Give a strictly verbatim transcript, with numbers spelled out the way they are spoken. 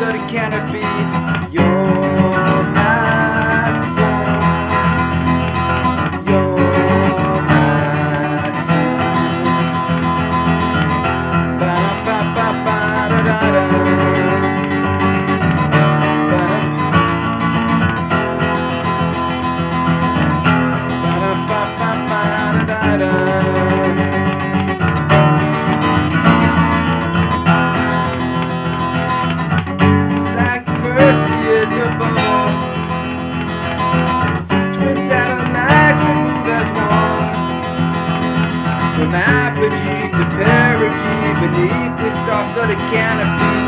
of the canopy. You're my sun. You're my sun. Ba-da-ba-ba-ba-da-da-da. Like Perseus above all, twin satellites that move as one, from apogee to perigee beneath the stars of the canopy.